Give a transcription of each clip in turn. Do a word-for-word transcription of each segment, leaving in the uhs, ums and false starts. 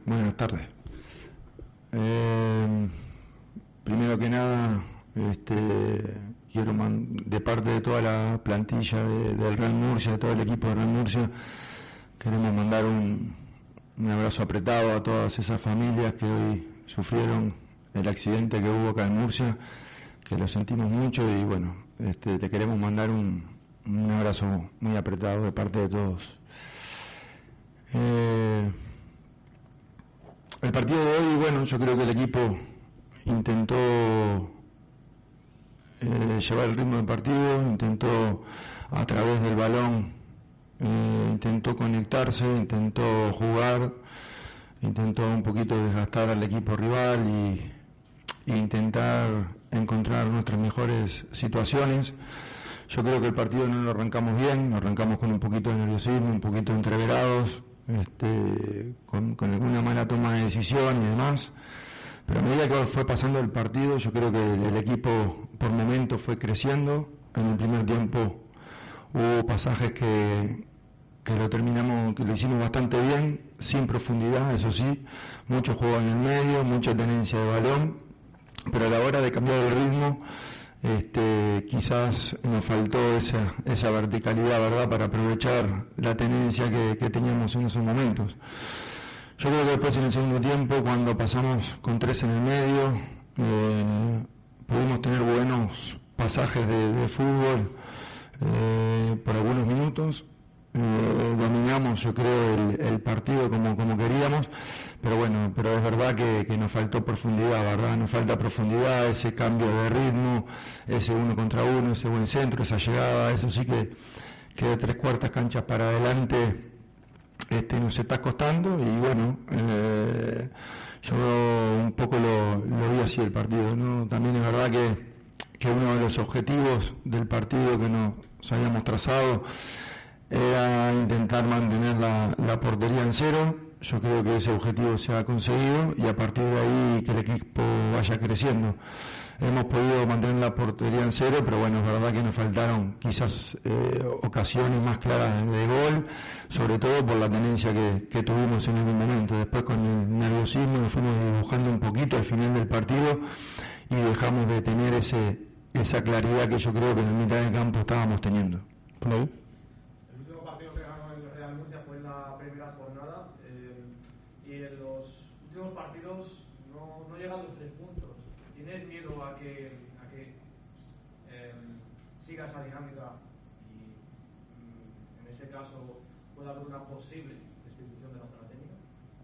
buenas tardes. Eh, primero que nada, este, quiero man, de parte de toda la plantilla de, del Real Murcia, de todo el equipo de Real Murcia, queremos mandar un, un abrazo apretado a todas esas familias que hoy sufrieron el accidente que hubo acá en Murcia, que lo sentimos mucho y bueno, este, te queremos mandar un, un abrazo muy apretado de parte de todos. Eh, el partido de hoy, bueno, yo creo que el equipo intentó eh, llevar el ritmo del partido, intentó a través del balón, eh, intentó conectarse, intentó jugar, intentó un poquito desgastar al equipo rival y, y intentar encontrar nuestras mejores situaciones. Yo creo que el partido no lo arrancamos bien, lo arrancamos con un poquito de nerviosismo, un poquito entreverados, este, con, con alguna mala toma de decisión y demás, pero a medida que fue pasando el partido, yo creo que el, el equipo por momentos fue creciendo. En el primer tiempo hubo pasajes que, que lo terminamos, que lo hicimos bastante bien, sin profundidad, eso sí, mucho juego en el medio, mucha tenencia de balón, pero a la hora de cambiar el ritmo, Este, quizás nos faltó esa, esa verticalidad, ¿verdad?, para aprovechar la tenencia que, que teníamos en esos momentos. Yo creo que después en el segundo tiempo, cuando pasamos con tres en el medio, eh, pudimos tener buenos pasajes de, de fútbol eh, por algunos minutos. Eh, dominamos, yo creo, el, el partido como, como queríamos, pero bueno, pero es verdad que, que nos faltó profundidad, ¿verdad? Nos falta profundidad, ese cambio de ritmo, ese uno contra uno, ese buen centro, esa llegada, eso sí que, que de tres cuartas canchas para adelante este, nos está costando y bueno, eh, yo un poco lo, lo vi así el partido, ¿no? También es verdad que, que uno de los objetivos del partido que nos habíamos trazado era intentar mantener la, la portería en cero. Yo creo que ese objetivo se ha conseguido y a partir de ahí que el equipo vaya creciendo. Hemos podido mantener la portería en cero, pero bueno, es verdad que nos faltaron quizás eh, ocasiones más claras de gol, sobre todo por la tenencia que, que tuvimos en algún momento. Después con el nerviosismo nos fuimos dibujando un poquito al final del partido y dejamos de tener ese, esa claridad que yo creo que en la mitad del campo estábamos teniendo. ¿No? Partidos no, no llegan los tres puntos. ¿Tienes miedo a que, a que eh, siga esa dinámica y mm, en ese caso pueda haber una posible destitución de la zona técnica?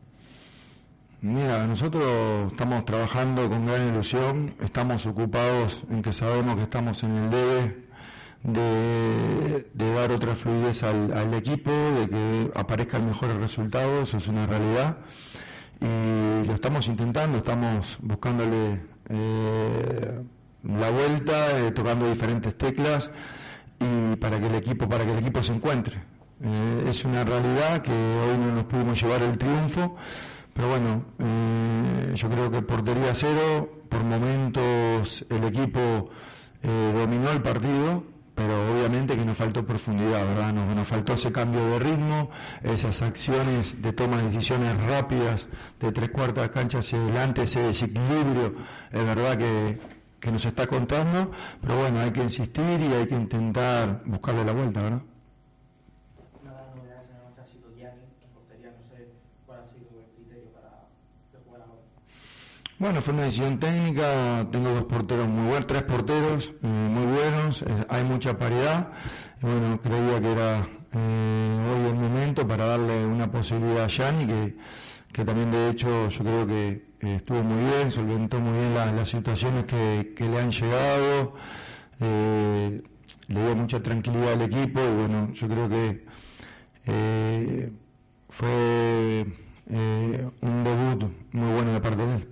Mira, nosotros estamos trabajando con gran ilusión, estamos ocupados en que sabemos que estamos en el debe de, de dar otra fluidez al, al equipo, de que aparezcan mejores resultados, eso es una realidad. Y lo estamos intentando, estamos buscándole eh, la vuelta, eh, tocando diferentes teclas y para que el equipo, para que el equipo se encuentre. Eh, es una realidad que hoy no nos pudimos llevar el triunfo, pero bueno, eh, yo creo que portería cero, por momentos el equipo eh, dominó el partido, pero obviamente que nos faltó profundidad, ¿verdad? Nos, nos faltó ese cambio de ritmo, esas acciones de toma de decisiones rápidas, de tres cuartas canchas hacia adelante, ese desequilibrio, es verdad que, que nos está contando, pero bueno, hay que insistir y hay que intentar buscarle la vuelta, ¿verdad? Una de las novedades en la noche ha sido Gianni, en portería, no sé cuál ha sido el criterio para jugar ahora. Bueno, fue una decisión técnica, tengo dos porteros muy buenos, tres porteros eh, muy buenos, eh, hay mucha paridad, y bueno, creía que era eh, hoy el momento para darle una posibilidad a Gianni, que, que también de hecho yo creo que eh, estuvo muy bien, solventó muy bien la, las situaciones que, que le han llegado, eh, le dio mucha tranquilidad al equipo y bueno, yo creo que eh, fue eh, un debut muy bueno de parte de él.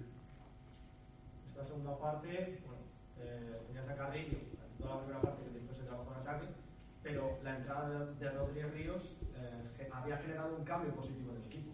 Parte, bueno, eh, tenías a Carrillo, toda la primera parte que te hizo ese trabajo en ataque, pero la entrada de, de Rodríguez Ríos eh, había generado un cambio positivo en el equipo.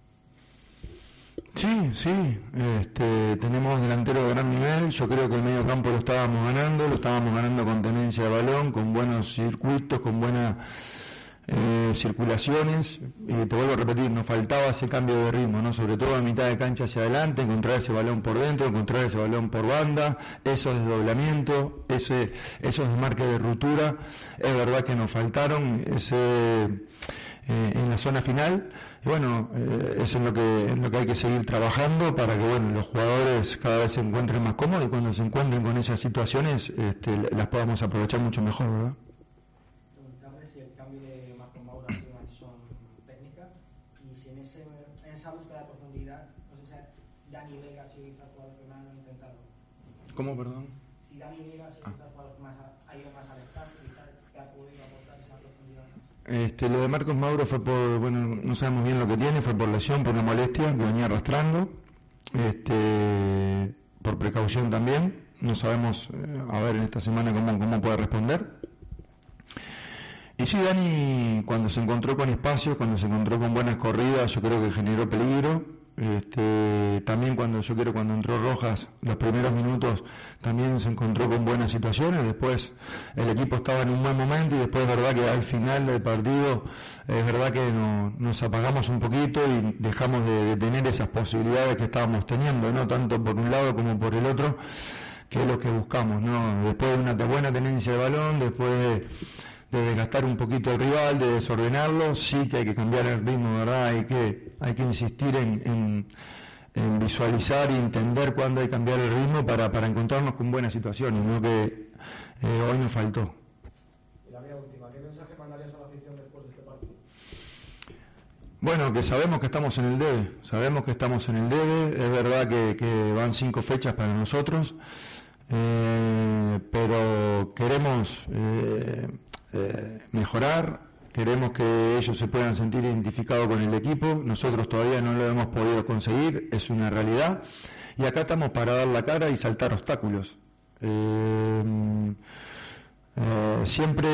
Sí, sí, este, tenemos delanteros de gran nivel, yo creo que el medio campo lo estábamos ganando, lo estábamos ganando con tenencia de balón, con buenos circuitos, con buena eh, circulaciones, y te vuelvo a repetir, nos faltaba ese cambio de ritmo, ¿no? Sobre todo a mitad de cancha hacia adelante, encontrar ese balón por dentro, encontrar ese balón por banda, esos desdoblamientos, ese, esos desmarques de ruptura, es verdad que nos faltaron ese eh, en la zona final, y bueno, eh, eso es lo que, en lo que hay que seguir trabajando para que bueno, los jugadores cada vez se encuentren más cómodos y cuando se encuentren con esas situaciones este, las podamos aprovechar mucho mejor, ¿verdad? Preguntarle si el cambio de Marcos Mauro ha sido una decisión técnica y si en, ese, en esa búsqueda de profundidad, no sé si Dani Vega ha sido quizá el jugador que más lo ha intentado. ¿Cómo, perdón? Si Dani Vega ha sido quizá el jugador que más ha, ha ido más al espacio, quizá que ha podido aportar esa profundidad. Este, lo de Marcos Mauro fue por, bueno, no sabemos bien lo que tiene, fue por lesión, por una molestia que venía arrastrando, este, por precaución también, no sabemos, eh, a ver en esta semana cómo, cómo puede responder. Y sí, Dani, cuando se encontró con espacios, cuando se encontró con buenas corridas, yo creo que generó peligro. Este, también cuando yo creo cuando entró Rojas los primeros minutos también se encontró con buenas situaciones, después el equipo estaba en un buen momento y después es verdad que al final del partido es verdad que no, nos apagamos un poquito y dejamos de, de tener esas posibilidades que estábamos teniendo, no tanto por un lado como por el otro, que es lo que buscamos, ¿no? Después de una buena tenencia de balón, después de de desgastar un poquito al rival, de desordenarlo, sí que hay que cambiar el ritmo, ¿verdad? Hay que, hay que insistir en, en, en visualizar y entender cuándo hay que cambiar el ritmo para, para encontrarnos con buenas situaciones, ¿no? Que eh, hoy nos faltó. Y la mía última, ¿qué mensaje mandarías a la afición después de este partido? Bueno, que sabemos que estamos en el debe, sabemos que estamos en el debe, es verdad que, que van cinco fechas para nosotros, eh, pero queremos eh, eh, mejorar, queremos que ellos se puedan sentir identificados con el equipo, nosotros todavía no lo hemos podido conseguir, es una realidad, y acá estamos para dar la cara y saltar obstáculos. Eh, eh, siempre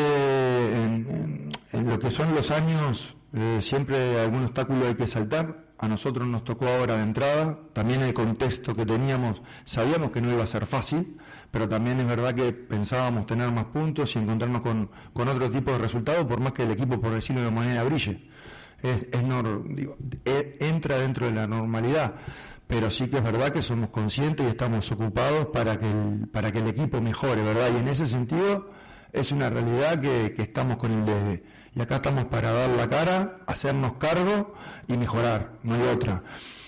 en, en, en lo que son los años, eh, siempre algún obstáculo hay que saltar. A nosotros nos tocó ahora de entrada, también el contexto que teníamos, sabíamos que no iba a ser fácil, pero también es verdad que pensábamos tener más puntos y encontrarnos con, con otro tipo de resultados, por más que el equipo, por decirlo de manera, brille. Es, es nor, digo, e, entra dentro de la normalidad, pero sí que es verdad que somos conscientes y estamos ocupados para que el, para que el equipo mejore, ¿verdad? Y en ese sentido es una realidad que, que estamos con el debe. Y acá estamos para dar la cara, hacernos cargo y mejorar, no hay otra.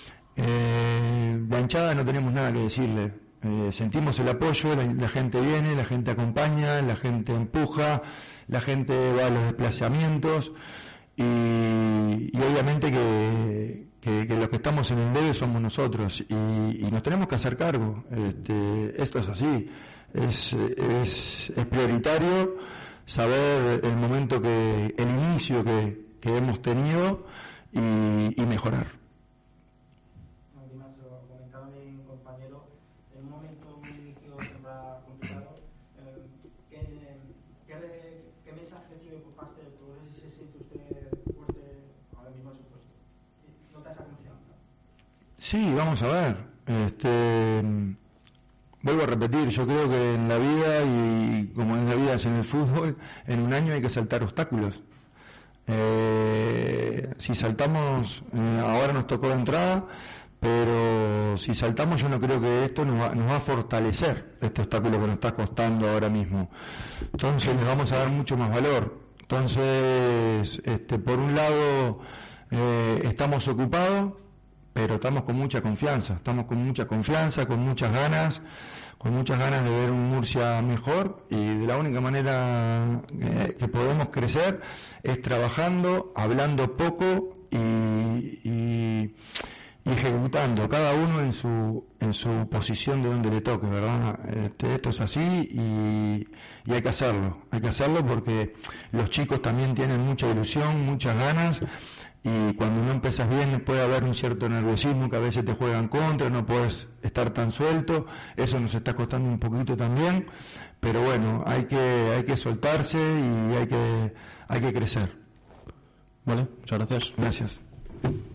Eh, la hinchada no tenemos nada que decirle, eh, sentimos el apoyo, la, la gente viene, la gente acompaña, la gente empuja, la gente va a los desplazamientos y, y obviamente que, que, que los que estamos en el debe somos nosotros y, y nos tenemos que hacer cargo. Este, esto es así, es, es, es prioritario saber el momento que, el inicio que, que hemos tenido y, y mejorar. Lo comentaba mi compañero, en un momento muy inicio temporada complicado, eh, ¿qué, qué, ¿qué mensaje recibe por parte del club? No sé si se siente usted fuerte ahora mismo en su puesto. ¿Nota esa confianza? Sí, vamos a ver. Este, Vuelvo a repetir, yo creo que en la vida, y como en la vida es en el fútbol, en un año hay que saltar obstáculos. Eh, si saltamos, eh, ahora nos tocó de entrada, pero si saltamos yo no creo que esto nos va, nos va a fortalecer, este obstáculo que nos está costando ahora mismo. Entonces les vamos a dar mucho más valor. Entonces, este, por un lado, eh, estamos ocupados, pero estamos con mucha confianza, estamos con mucha confianza, con muchas ganas, con muchas ganas de ver un Murcia mejor y de la única manera que, que podemos crecer es trabajando, hablando poco y, y, y ejecutando, cada uno en su en su posición de donde le toque, ¿verdad? Este, esto es así y, y hay que hacerlo, hay que hacerlo porque los chicos también tienen mucha ilusión, muchas ganas. Y cuando no empiezas bien puede haber un cierto nerviosismo que a veces te juega en contra, no puedes estar tan suelto, eso nos está costando un poquito también, pero bueno, hay que hay que soltarse y hay que hay que crecer. Vale, muchas gracias. Gracias.